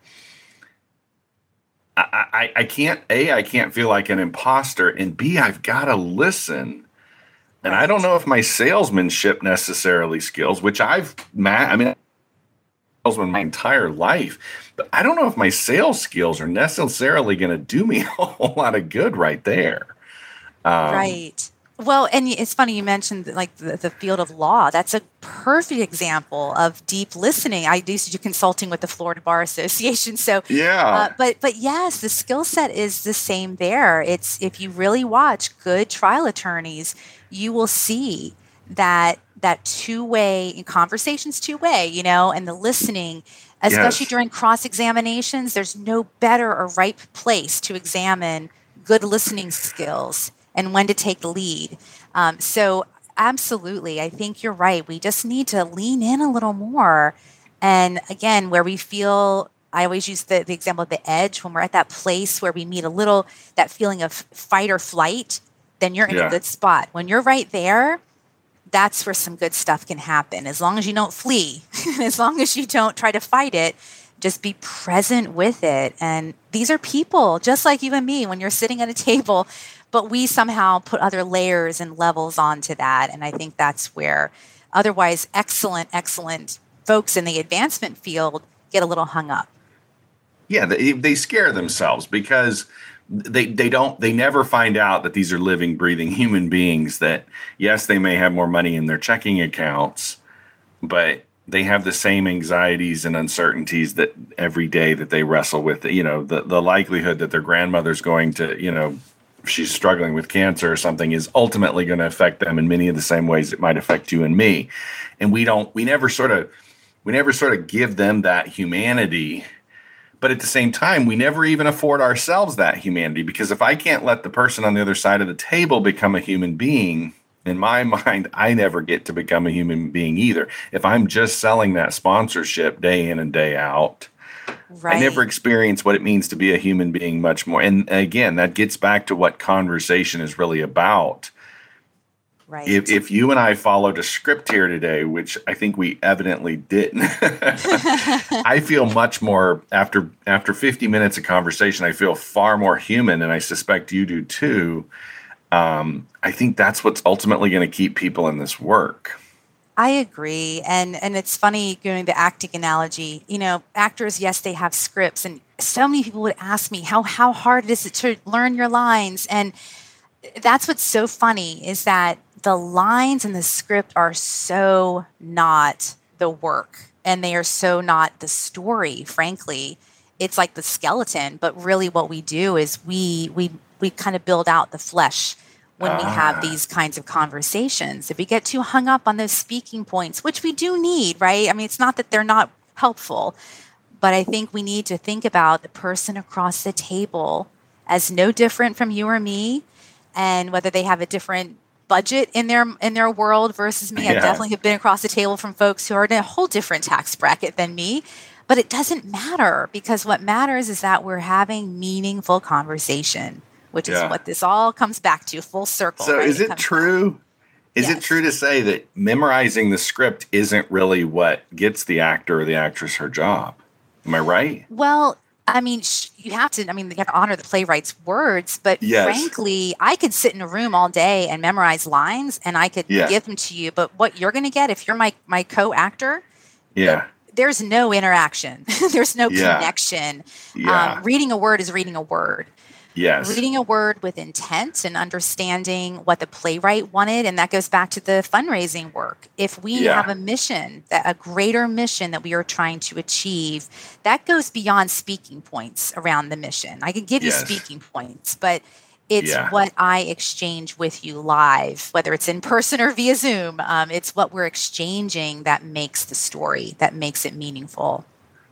I, I, I can't, A, I can't feel like an imposter, and B, I've got to listen. And I don't know if my salesmanship necessarily skills, which I've, I mean, salesman my entire life, but I don't know if my sales skills are necessarily going to do me a whole lot of good right there. Um, right. Well, and it's funny you mentioned like the, the field of law. That's a perfect example of deep listening. I used to do consulting with the Florida Bar Association. So, yeah, uh, but but yes, the skill set is the same there. It's if you really watch good trial attorneys, you will see that that two-way conversations, two-way, you know, and the listening, especially yes. during cross-examinations. There's no better or ripe place to examine good listening skills and when to take the lead. Um, so absolutely, I think you're right. We just need to lean in a little more. And again, where we feel, I always use the, the example of the edge, when we're at that place where we need a little, that feeling of fight or flight, then you're in Yeah. a good spot. When you're right there, that's where some good stuff can happen. As long as you don't flee, as long as you don't try to fight it, just be present with it. And these are people just like you and me when you're sitting at a table, but we somehow put other layers and levels onto that. And I think that's where otherwise excellent, excellent folks in the advancement field get a little hung up. Yeah, they, they scare themselves because they they don't they never find out that these are living, breathing human beings that, yes, they may have more money in their checking accounts, but they have the same anxieties and uncertainties that every day that they wrestle with. You know, the, the likelihood that their grandmother's going to, you know, if she's struggling with cancer or something, is ultimately going to affect them in many of the same ways it might affect you and me. And we don't, we never sort of, we never sort of give them that humanity. But at the same time, we never even afford ourselves that humanity, because if I can't let the person on the other side of the table become a human being, in my mind, I never get to become a human being either. If I'm just selling that sponsorship day in and day out, right. I never experience what it means to be a human being much more. And again, that gets back to what conversation is really about. Right. If, if you and I followed a script here today, which I think we evidently didn't, I feel much more after after fifty minutes of conversation. I feel far more human, and I suspect you do too. Um, I think that's what's ultimately going to keep people in this work. I agree. And and it's funny doing the acting analogy. You know, actors, yes, they have scripts. And so many people would ask me, how how hard is it to learn your lines? And that's what's so funny, is that the lines in the script are so not the work, and they are so not the story, frankly. It's like the skeleton, but really what we do is we we we kind of build out the flesh when we have these kinds of conversations. If we get too hung up on those speaking points, which we do need, right? I mean, it's not that they're not helpful, but I think we need to think about the person across the table as no different from you or me, and whether they have a different budget in their in their world versus me. Yeah. I definitely have been across the table from folks who are in a whole different tax bracket than me, but it doesn't matter, because what matters is that we're having meaningful conversation, which yeah. is what this all comes back to, full circle. So right? is it, it true? Back. Is yes. it true to say that memorizing the script isn't really what gets the actor or the actress her job? Am I right? Well, I mean, you have to, I mean, you have to honor the playwright's words, but yes. frankly, I could sit in a room all day and memorize lines, and I could yeah. give them to you. But what you're going to get if you're my, my co-actor, yeah, there's no interaction. There's no yeah. connection. Yeah. Um, reading a word is reading a word. Yes. Reading a word with intent and understanding what the playwright wanted. And that goes back to the fundraising work. If we yeah. have a mission, that a greater mission that we are trying to achieve, that goes beyond speaking points around the mission. I can give yes. you speaking points, but it's yeah. what I exchange with you live, whether it's in person or via Zoom. Um, it's what we're exchanging that makes the story, that makes it meaningful.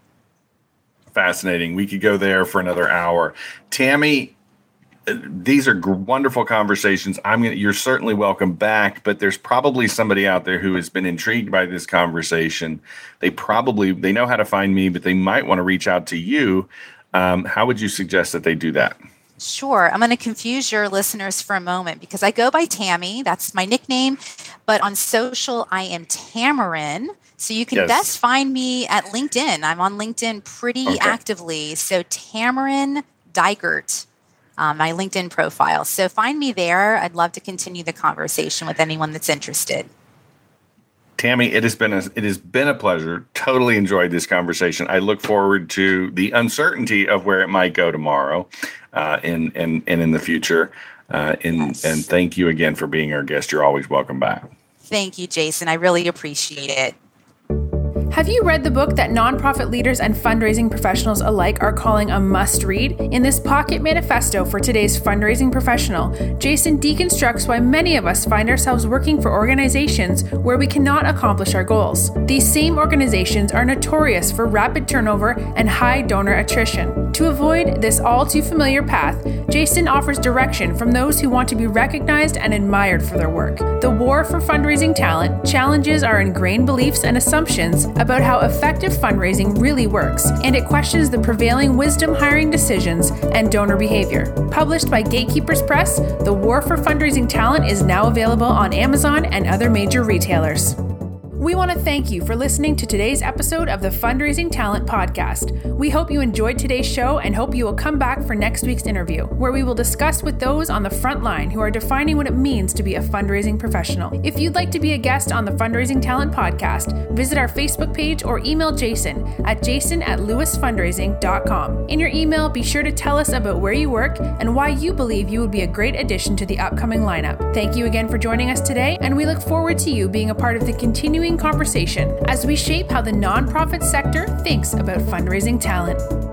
Fascinating. We could go there for another hour. Tammy, these are g- wonderful conversations. I'm gonna, you're certainly welcome back, but there's probably somebody out there who has been intrigued by this conversation. They probably, they know how to find me, but they might want to reach out to you. Um, how would you suggest that they do that? Sure. I'm going to confuse your listeners for a moment, because I go by Tammy. That's my nickname. But on social, I am Tamarin. So you can yes. best find me at LinkedIn. I'm on LinkedIn pretty okay. actively. So Tamarin Dygert, um, my LinkedIn profile. So find me there. I'd love to continue the conversation with anyone that's interested. Tammy, it has been a, it has been a pleasure. Totally enjoyed this conversation. I look forward to the uncertainty of where it might go tomorrow, uh, and and and in the future. Uh, and, yes. and thank you again for being our guest. You're always welcome back. Thank you, Jason. I really appreciate it. Have you read the book that nonprofit leaders and fundraising professionals alike are calling a must-read? In this pocket manifesto for today's fundraising professional, Jason deconstructs why many of us find ourselves working for organizations where we cannot accomplish our goals. These same organizations are notorious for rapid turnover and high donor attrition. To avoid this all-too-familiar path, Jason offers direction from those who want to be recognized and admired for their work. The war for fundraising talent challenges our ingrained beliefs and assumptions about how effective fundraising really works, and it questions the prevailing wisdom hiring decisions and donor behavior. Published by Gatekeepers Press, The War for Fundraising Talent is now available on Amazon and other major retailers. We want to thank you for listening to today's episode of the Fundraising Talent Podcast. We hope you enjoyed today's show and hope you will come back for next week's interview, where we will discuss with those on the front line who are defining what it means to be a fundraising professional. If you'd like to be a guest on the Fundraising Talent Podcast, visit our Facebook page or email Jason at jason at lewis fundraising dot com. In your email, be sure to tell us about where you work and why you believe you would be a great addition to the upcoming lineup. Thank you again for joining us today, and we look forward to you being a part of the continuing conversation as we shape how the nonprofit sector thinks about fundraising talent.